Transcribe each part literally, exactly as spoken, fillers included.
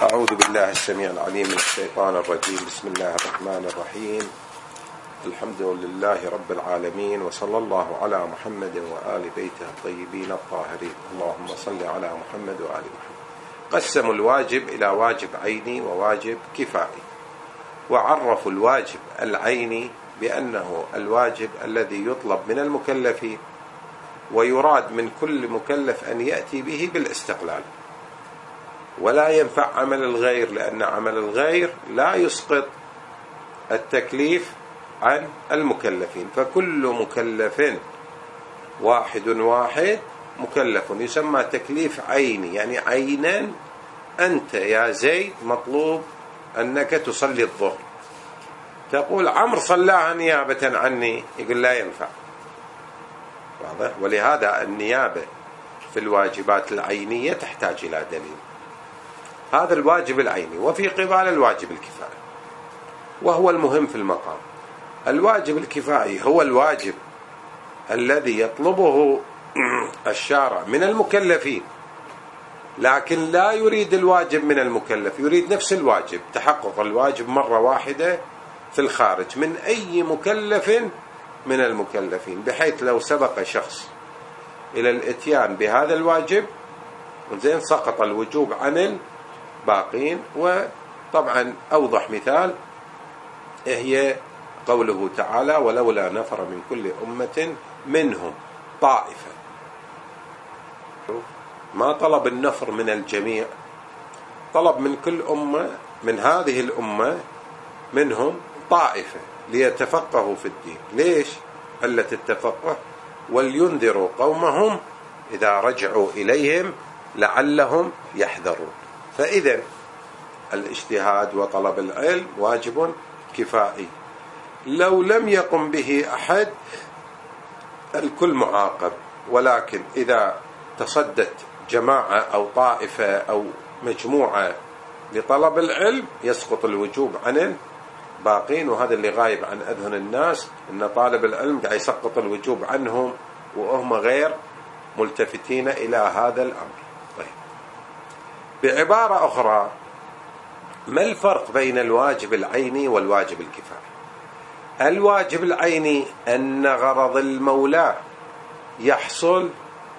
أعوذ بالله السميع العليم من الشيطان الرجيم. بسم الله الرحمن الرحيم. الحمد لله رب العالمين، وصلى الله على محمد وآل بيته الطيبين الطاهرين. اللهم صل على محمد وآل محمد. قسموا الواجب إلى واجب عيني وواجب كفائي، وعرفوا الواجب العيني بأنه الواجب الذي يطلب من المكلفين ويراد من كل مكلف أن يأتي به بالاستقلال، ولا ينفع عمل الغير، لأن عمل الغير لا يسقط التكليف عن المكلفين، فكل مكلف واحد واحد مكلف، يسمى تكليف عيني، يعني عينا أنت يا زيد مطلوب أنك تصلي الظهر. تقول عمرو صلاها نيابة عني، يقول لا ينفع. واضح؟ ولهذا النيابة في الواجبات العينية تحتاج إلى دليل. هذا الواجب العيني. وفي قبال الواجب الكفائي، وهو المهم في المقام. الواجب الكفائي هو الواجب الذي يطلبه الشارع من المكلفين، لكن لا يريد الواجب من المكلف، يريد نفس الواجب، تحقق الواجب مرة واحدة في الخارج من أي مكلف من المكلفين، بحيث لو سبق شخص إلى الإتيان بهذا الواجب زين سقط الوجوب عن الباقين. وطبعا أوضح مثال هي قوله تعالى: ولولا نفر من كل أمة منهم طائفة. ما طلب النفر من الجميع، طلب من كل أمة، من هذه الأمة منهم طائفة ليتفقهوا في الدين. ليش؟ علة التفقه: ولينذروا قومهم إذا رجعوا إليهم لعلهم يحذرون. فإذا الاجتهاد وطلب العلم واجب كفائي، لو لم يقم به أحد الكل معاقب، ولكن إذا تصدت جماعة أو طائفة أو مجموعة لطلب العلم يسقط الوجوب عن الباقين. وهذا اللي غايب عن أذهن الناس، أن طالب العلم قاعد يسقط الوجوب عنهم وهم غير ملتفتين إلى هذا الأمر. طيب، بعبارة أخرى، ما الفرق بين الواجب العيني والواجب الكفائي؟ الواجب العيني أن غرض المولى يحصل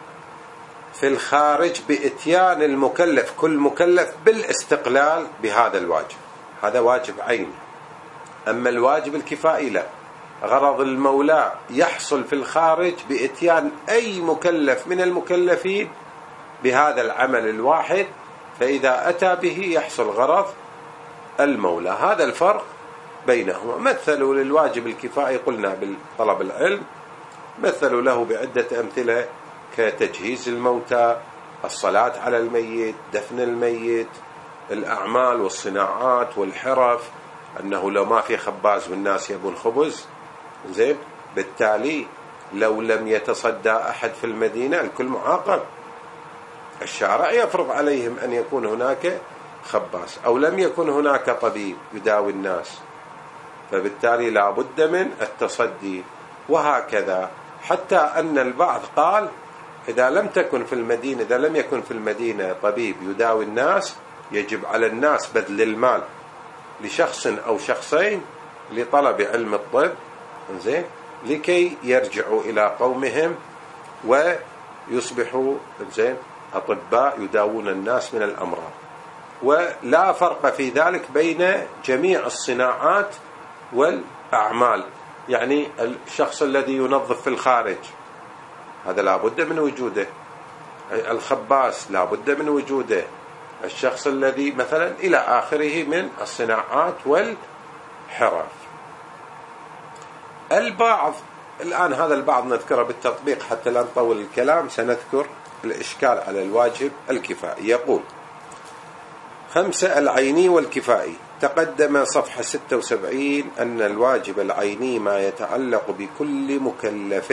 في الخارج بإتيان المكلف، كل مكلف بالاستقلال بهذا الواجب، هذا واجب عيني. أما الواجب الكفائي لا، غرض المولى يحصل في الخارج بإتيان أي مكلف من المكلفين بهذا العمل الواحد، فإذا أتى به يحصل غرض المولى. هذا الفرق بينهما. مثلوا للواجب الكفائي قلنا بالطلب العلم، مثلوا له بعدة أمثلة كتجهيز الموتى، الصلاة على الميت، دفن الميت، الأعمال والصناعات والحرف، أنه لو ما في خباز والناس يبون خبز زين، بالتالي لو لم يتصدى أحد في المدينة الكل معاقب، الشارع يفرض عليهم أن يكون هناك خباز، أو لم يكن هناك طبيب يداوي الناس، فبالتالي لا بد من التصدي. وهكذا، حتى أن البعض قال إذا لم تكن في المدينة إذا لم يكن في المدينة طبيب يداوي الناس، يجب على الناس بذل المال لشخص أو شخصين لطلب علم الطب زين، لكي يرجعوا إلى قومهم ويصبحوا زين أطباء يداوون الناس من الأمراض. ولا فرق في ذلك بين جميع الصناعات والأعمال، يعني الشخص الذي ينظف في الخارج هذا لا بد من وجوده، الخباز لا بد من وجوده، الشخص الذي مثلا إلى آخره من الصناعات والحرف. البعض الآن هذا البعض نذكره بالتطبيق حتى لا نطول الكلام، سنذكر الإشكال على الواجب الكفائي. يقول: خمسة، العيني والكفائي. تقدم صفحة ستة وسبعين أن الواجب العيني ما يتعلق بكل مكلف.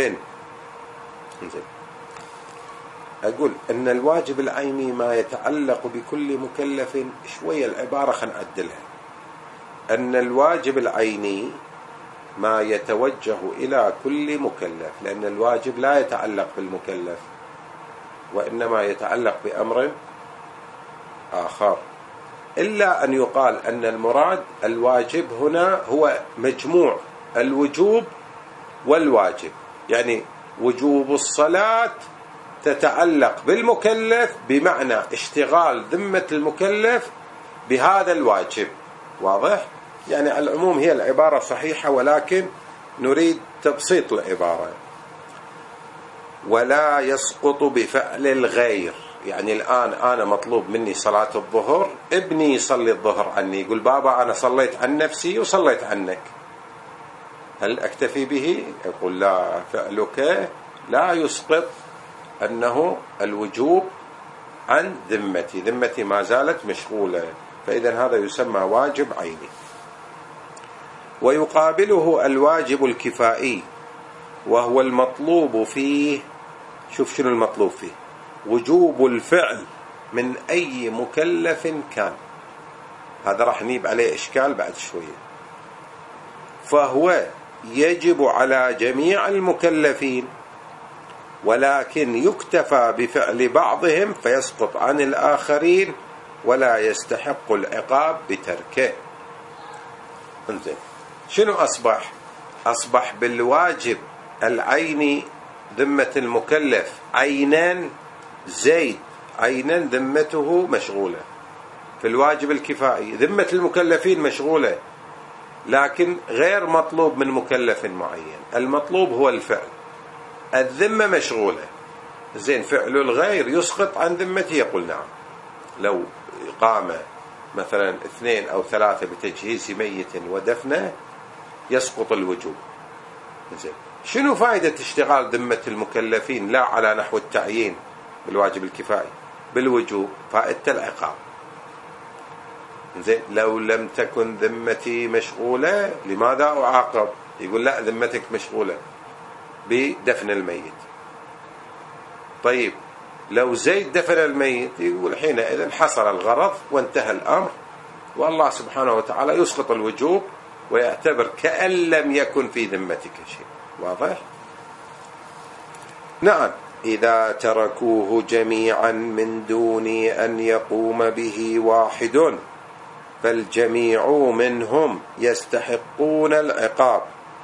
أقول أن الواجب العيني ما يتعلق بكل مكلف، شوية العبارة خلنا نعدلها. أن الواجب العيني ما يتوجه إلى كل مكلف، لأن الواجب لا يتعلق بالمكلف وإنما يتعلق بأمر آخر. إلا أن يقال أن المراد الواجب هنا هو مجموع الوجوب والواجب، يعني وجوب الصلاة تتعلق بالمكلف بمعنى اشتغال ذمة المكلف بهذا الواجب. واضح؟ يعني على العموم هي العبارة صحيحة، ولكن نريد تبسيط العبارة. ولا يسقط بفعل الغير، يعني الآن أنا مطلوب مني صلاة الظهر، ابني يصلي الظهر عني، يقول بابا أنا صليت عن نفسي وصليت عنك، هل أكتفي به؟ يقول لا، فعلك لا يسقط أنه الوجوب عن ذمتي، ذمتي ما زالت مشغولة، فإذا هذا يسمى واجب عيني. ويقابله الواجب الكفائي، وهو المطلوب فيه، شوف شنو المطلوب فيه، وجوب الفعل من أي مكلف كان. هذا راح نجيب عليه إشكال بعد شوية. فهو يجب على جميع المكلفين، ولكن يكتفى بفعل بعضهم فيسقط عن الآخرين، ولا يستحق العقاب بتركه. انزين، شنو أصبح؟ أصبح بالواجب العيني ذمة المكلف عينا زيد، عينا ذمته مشغولة. في الواجب الكفائي ذمة المكلفين مشغولة، لكن غير مطلوب من مكلف معين، المطلوب هو الفعل، الذمة مشغولة. زين، فعل الغير يسقط عن ذمته؟ يقول نعم. لو قام مثلا اثنين أو ثلاثة بتجهيز ميت ودفنه يسقط الوجوب. زين، شنو فائدة اشتغال ذمة المكلفين لا على نحو التعيين بالواجب الكفائي، بالوجوب فائدة العقاب. زين، لو لم تكن ذمتي مشغولة لماذا أعاقب؟ يقول لا، ذمتك مشغولة بدفن الميت. طيب لو زيد دفن الميت، يقول حينئذ حصل الغرض وانتهى الأمر، والله سبحانه وتعالى يسقط الوجوب ويعتبر كأن لم يكن في ذمتك شيء. واضح؟ نعم. إذا تركوه جميعا من دون أن يقوم به واحد فالجميع منهم يستحقون العقاب.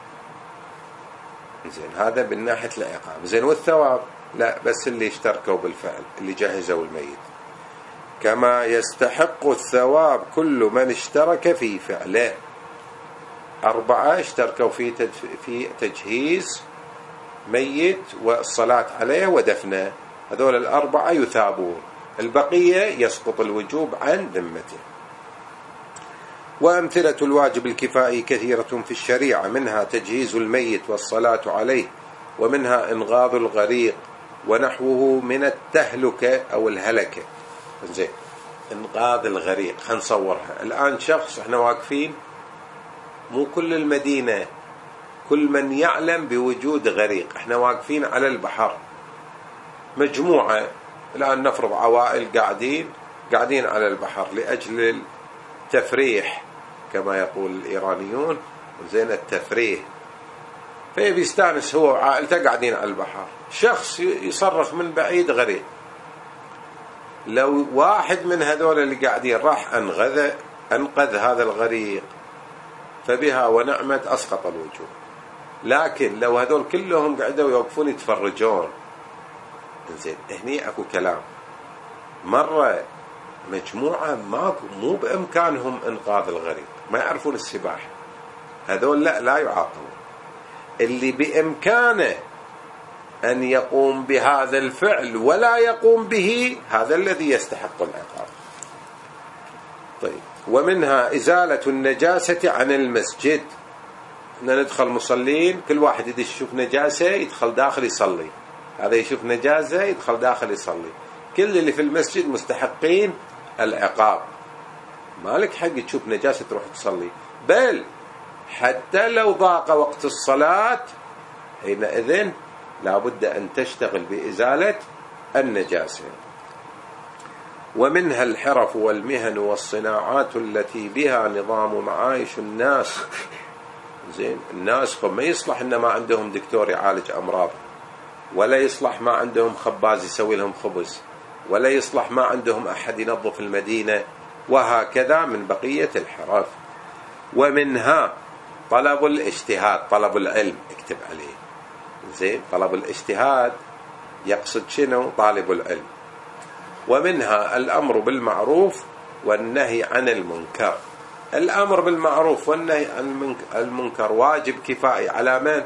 زين، هذا من ناحية العقاب. زين، والثواب؟ لا، بس اللي اشتركوا بالفعل، اللي جهزوا الميت. كما يستحق الثواب كل من اشترك في فعله. أربعة اشتركوا في تدف... في تجهيز ميت والصلاة عليه ودفنه، هذول الأربعة يثابون، البقية يسقط الوجوب عن ذمته. وأمثلة الواجب الكفائي كثيرة في الشريعة، منها تجهيز الميت والصلاة عليه، ومنها إنقاذ الغريق ونحوه من التهلكة أو الهلكة. زين، إنقاذ الغريق خلينا نصورها الآن. شخص احنا واقفين، مو كل المدينة، كل من يعلم بوجود غريق، احنا واقفين على البحر، مجموعة الآن نفرض عوائل قاعدين قاعدين على البحر لأجل التفريح كما يقول الإيرانيون. زين، التفريح، فيبي يستانس هو وعائلته قاعدين على البحر، شخص يصرخ من بعيد غريق. لو واحد من هذول اللي قاعدين راح أنقذ أنقذ هذا الغريق فبها ونعمت أسقط الوجوب. لكن لو هذول كلهم قاعدوا يوقفون يتفرجون، زين، هني أكو كلام. مرة مجموعة ماكو مو بإمكانهم إنقاذ الغريق، ما يعرفون السباحة، هذول لا لا يعاقبون. اللي بإمكانه أن يقوم بهذا الفعل ولا يقوم به، هذا الذي يستحق العقاب. طيب، ومنها إزالة النجاسة عن المسجد. ندخل مصلين، كل واحد يدش يشوف نجاسة يدخل داخل يصلي، هذا يشوف نجاسة يدخل داخل يصلي، كل اللي في المسجد مستحقين العقاب. مالك حق تشوف نجاسة تروح تصلي، بل حتى لو ضاق وقت الصلاة حينئذ لا بد أن تشتغل بإزالة النجاسة. ومنها الحرف والمهن والصناعات التي بها نظام معايش الناس. زين، الناس ما يصلح إن ما عندهم دكتور يعالج أمراض، ولا يصلح ما عندهم خباز يسوي لهم خبز، ولا يصلح ما عندهم أحد ينظف المدينة وهكذا من بقية الحرف. ومنها طلب الاجتهاد، طلب العلم، اكتب عليه زين. طلب الاجتهاد يقصد شنو؟ طالب العلم. ومنها الأمر بالمعروف والنهي عن المنكر. الأمر بالمعروف والنهي عن المنكر واجب كفائي على من؟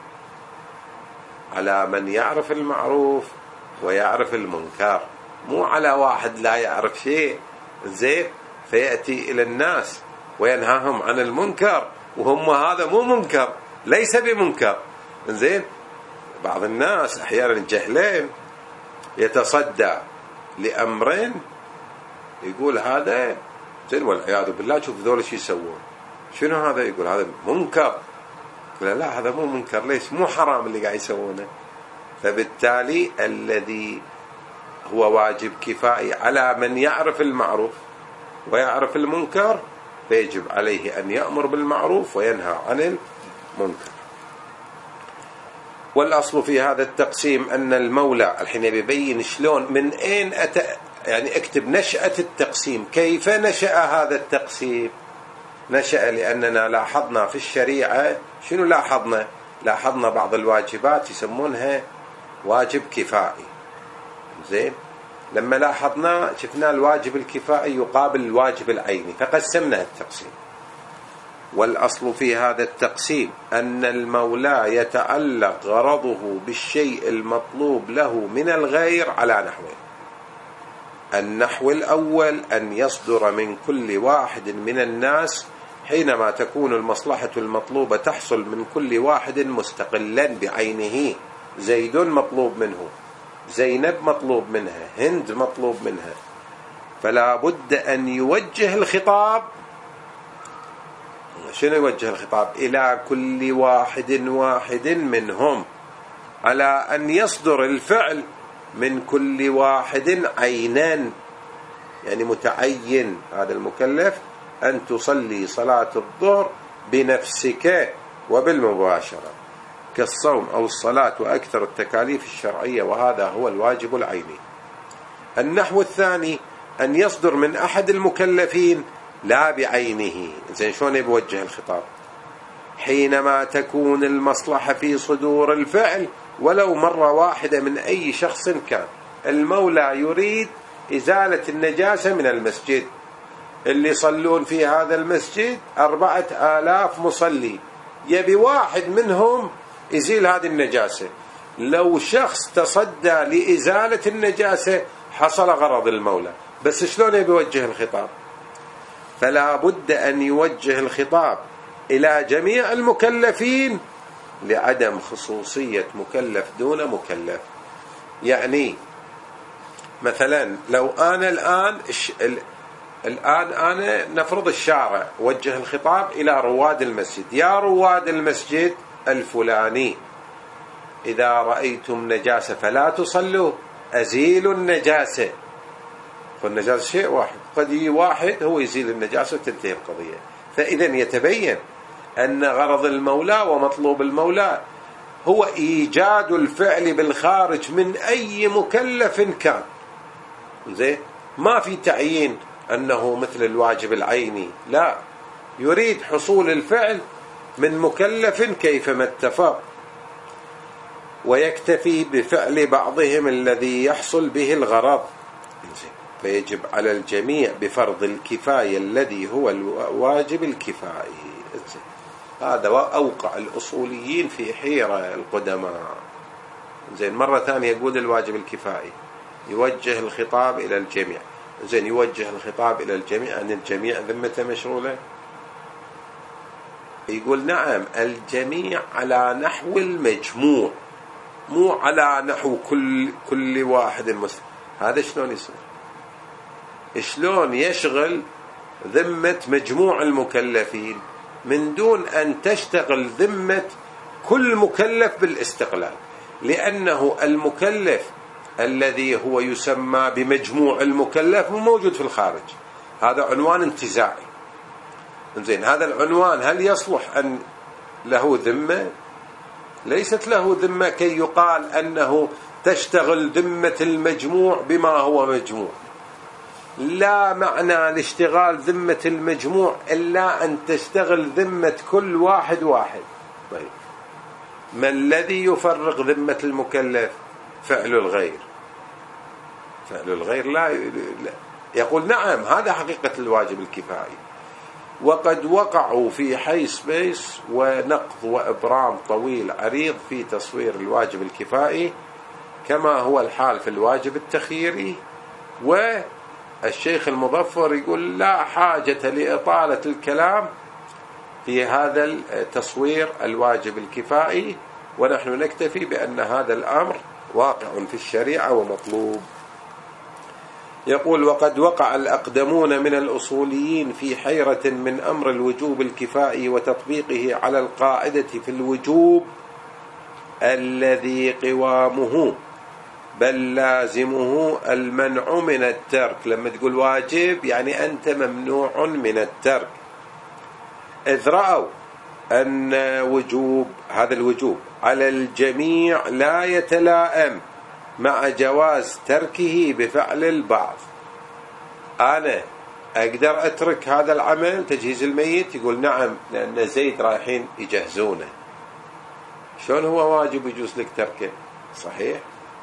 على من يعرف المعروف ويعرف المنكر، مو على واحد لا يعرف شيء زين فيأتي إلى الناس وينهاهم عن المنكر وهم هذا مو منكر، ليس بمنكر زين. بعض الناس أحيانا جهلين يتصدى لأمرين يقول هذا زين والعياذ بالله، شوف ذول شو يسوون، شنو هذا؟ يقول هذا منكر. يقول لا هذا مو منكر، ليش؟ مو حرام اللي قاعد يسوونه. فبالتالي الذي هو واجب كفائي على من يعرف المعروف ويعرف المنكر فيجب عليه أن يأمر بالمعروف وينهى عن المنكر. والأصل في هذا التقسيم أن المولى الحين يبين شلون من أين أتى، يعني اكتب نشأة التقسيم، كيف نشأ هذا التقسيم؟ نشأ لأننا لاحظنا في الشريعة، شنو لاحظنا؟ لاحظنا بعض الواجبات يسمونها واجب كفائي زين. لما لاحظنا شفنا الواجب الكفائي يقابل الواجب العيني فقسمنا التقسيم. والأصل في هذا التقسيم أن المولى يتعلق غرضه بالشيء المطلوب له من الغير على نحوين. النحو الأول أن يصدر من كل واحد من الناس حينما تكون المصلحة المطلوبة تحصل من كل واحد مستقلا بعينه. زيد مطلوب منه، زينب مطلوب منها، هند مطلوب منها، فلا بد أن يوجه الخطاب. شنو يوجه الخطاب؟ إلى كل واحد واحد منهم، على أن يصدر الفعل من كل واحد عينا، يعني متعين هذا المكلف أن تصلي صلاة الظهر بنفسك وبالمباشرة كالصوم أو الصلاة وأكثر التكاليف الشرعية، وهذا هو الواجب العيني. النحو الثاني أن يصدر من أحد المكلفين لا بعينه. زين شلون يوجه الخطاب؟ حينما تكون المصلحة في صدور الفعل ولو مرة واحدة من أي شخص كان. المولى يريد إزالة النجاسة من المسجد، اللي يصلون في هذا المسجد أربعة آلاف مصلي، يبي واحد منهم يزيل هذه النجاسة. لو شخص تصدى لإزالة النجاسة حصل غرض المولى، بس شلون يوجه الخطاب؟ فلا بد أن يوجه الخطاب إلى جميع المكلفين لعدم خصوصية مكلف دون مكلف. يعني مثلا لو أنا الآن الآن أنا نفرض الشارع وجه الخطاب إلى رواد المسجد، يا رواد المسجد الفلاني إذا رأيتم نجاسة فلا تصلوا، أزيلوا النجاسة. فالنجاسة شيء واحد، قد يجي واحد هو يزيل النجاسة وتنتهي القضية. فإذا يتبين أن غرض المولى ومطلوب المولى هو إيجاد الفعل بالخارج من أي مكلف كان. زين ما في تعيين أنه مثل الواجب العيني، لا، يريد حصول الفعل من مكلف كيفما اتفق، ويكتفي بفعل بعضهم الذي يحصل به الغرض. فيجب على الجميع بفرض الكفاية الذي هو الواجب الكفائي. هذا أوقع الأصوليين في حيرة القدماء. زين مرة ثانية يقول الواجب الكفائي يوجه الخطاب إلى الجميع. زين يوجه الخطاب إلى الجميع أن الجميع ذمته مشغولة؟ يقول نعم الجميع على نحو المجموع، مو على نحو كل كل واحد مسلم. هذا شلون يصير؟ شلون يشغل ذمة مجموع المكلفين من دون أن تشتغل ذمة كل مكلف بالاستقلال؟ لأنه المكلف الذي هو يسمى بمجموع المكلف موجود في الخارج، هذا عنوان انتزاعي. زين هذا العنوان هل يصلح أن له ذمة؟ ليست له ذمة كي يقال أنه تشتغل ذمة المجموع بما هو مجموع. لا معنى لاشتغال ذمة المجموع إلا أن تشتغل ذمة كل واحد واحد. طيب ما الذي يفرق ذمة المكلف؟ فعل الغير. فعل الغير لا, لا يقول نعم هذا حقيقة الواجب الكفائي. وقد وقعوا في حيث بيس ونقض وإبرام طويل عريض في تصوير الواجب الكفائي كما هو الحال في الواجب التخييري. والشيخ المظفر يقول لا حاجة لإطالة الكلام في هذا التصوير الواجب الكفائي، ونحن نكتفي بأن هذا الأمر واقع في الشريعة ومطلوب. يقول وقد وقع الأقدمون من الأصوليين في حيرة من أمر الوجوب الكفائي وتطبيقه على القاعدة في الوجوب الذي قوامه بل لازمه المنع من الترك. لما تقول واجب يعني أنت ممنوع من الترك، إذ رأوا أن وجوب هذا الوجوب على الجميع لا يتلائم مع جواز تركه بفعل البعض. أنا أقدر أترك هذا العمل تجهيز الميت؟ يقول نعم لأن زيد رايحين يجهزونه. شلون هو واجب يجوز لك تركه؟ صحيح.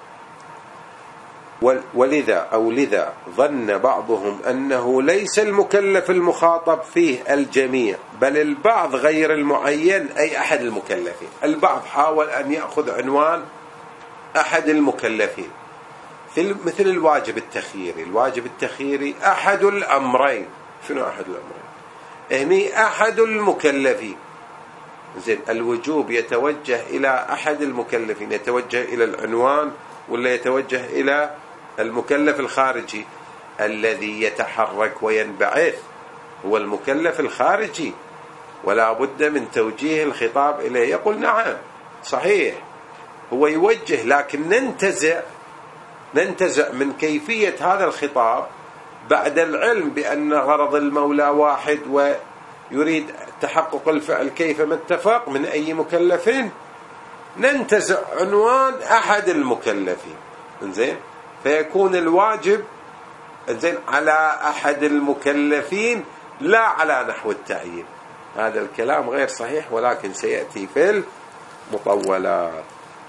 ولذا أو لذا ظن بعضهم أنه ليس المكلف المخاطب فيه الجميع بل البعض غير المعين أي أحد المكلفين. البعض حاول أن يأخذ عنوان أحد المكلفين مثل الواجب التخييري. الواجب التخييري أحد الأمرين. شنو أحد الأمرين؟ هني أحد المكلفين. زين الوجوب يتوجه إلى أحد المكلفين، يتوجه إلى العنوان ولا يتوجه إلى المكلف الخارجي؟ الذي يتحرك وينبعث هو المكلف الخارجي، ولا بد من توجيه الخطاب إليه. يقول نعم صحيح هو يوجه، لكن ننتزع ننتزع من كيفية هذا الخطاب بعد العلم بأن غرض المولى واحد ويريد تحقق الفعل كيفما اتفق من أي مكلفين، ننتزع عنوان أحد المكلفين. إنزين فيكون الواجب إنزين على أحد المكلفين لا على نحو التعيين. هذا الكلام غير صحيح ولكن سيأتي في المطولات.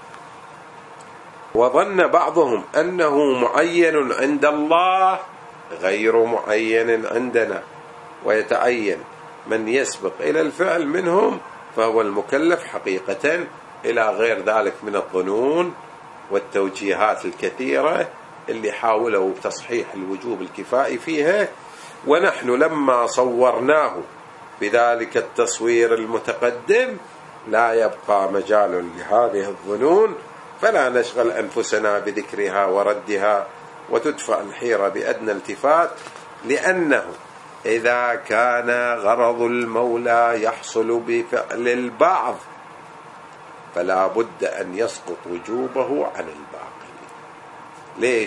وظن بعضهم أنه معين عند الله غير معين عندنا، ويتعين من يسبق إلى الفعل منهم فهو المكلف حقيقة، إلى غير ذلك من الظنون والتوجيهات الكثيرة اللي حاولوا تصحيح الوجوب الكفائي فيها. ونحن لما صورناه بذلك التصوير المتقدم لا يبقى مجال لهذه الظنون، فلا نشغل أنفسنا بذكرها وردها وتدفع الحيرة بأدنى التفات، لأنه إذا كان غرض المولى يحصل بفعل البعض فلا بد أن يسقط وجوبه عن الباقي. ليش؟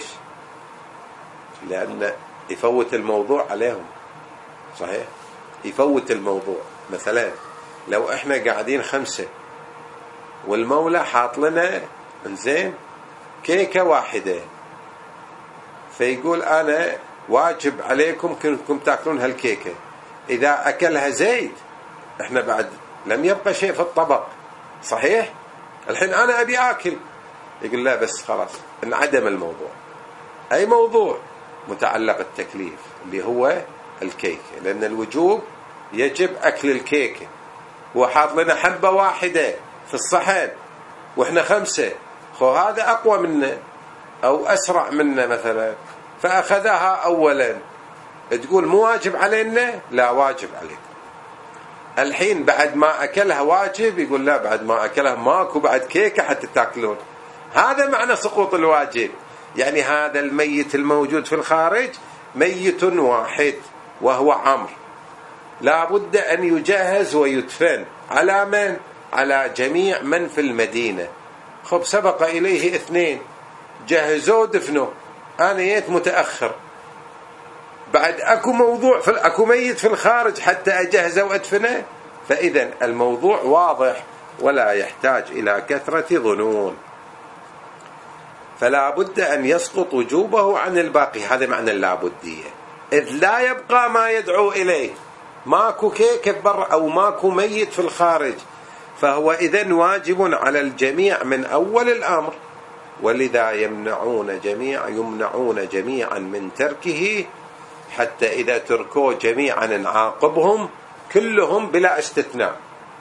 لأن يفوت الموضوع عليهم. صحيح يفوت الموضوع. مثلا لو احنا قاعدين خمسة والمولى حاط لنا انزين كيكة واحدة، فيقول أنا واجب عليكم كنكم تأكلون هالكيكة، إذا أكلها زيد احنا بعد لم يبقى شيء في الطبق. صحيح؟ الحين أنا أبي آكل، يقول لا بس خلاص انعدم الموضوع. أي موضوع متعلق التكليف اللي هو الكيكة، لأن الوجوب يجب أكل الكيكة، هو حاط لنا حبة واحدة في الصحن وإحنا خمسة، خو هذا أقوى منا أو أسرع منا مثلا فأخذها أولا، تقول مو واجب علينا؟ لا واجب عليكم. الحين بعد ما أكلها واجب، يقول لا بعد ما أكلها ماكو بعد كيكة حتى تأكلون. هذا معنى سقوط الواجب. يعني هذا الميت الموجود في الخارج ميت واحد وهو عمرو، لا بد أن يجهز ويدفن على من؟ على جميع من في المدينة. خب سبق إليه اثنين جهزوا دفنوا، أنا جيت متأخر، بعد أكو موضوع في أكو ميت في الخارج حتى أجهزه وأدفنه. فإذا الموضوع واضح ولا يحتاج إلى كثرة ظنون، فلا بد أن يسقط وجوبه عن الباقي. هذا معنى اللابدية. إذ لا يبقى ما يدعو إليه، ماكو كيك برا أو ماكو ميت في الخارج، فهو إذن واجب على الجميع من أول الأمر، ولذا يمنعون جميع يمنعون جميعا من تركه، حتى إذا تركوه جميعا نعاقبهم كلهم بلا استثناء،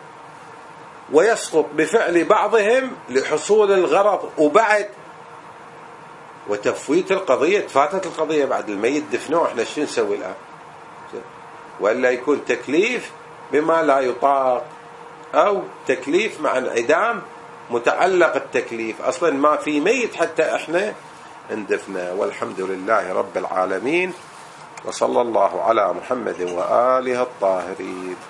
ويسقط بفعل بعضهم لحصول الغرض وبعد وتفويت القضية. تفاتت القضية بعد الميت دفنوه، احنا شو نسوي الآن؟ ولا يكون تكليف بما لا يطاق، أو تكليف مع انعدام متعلق التكليف، أصلا ما في ميت حتى احنا اندفنه. والحمد لله رب العالمين، وصلى الله على محمد وآله الطاهرين.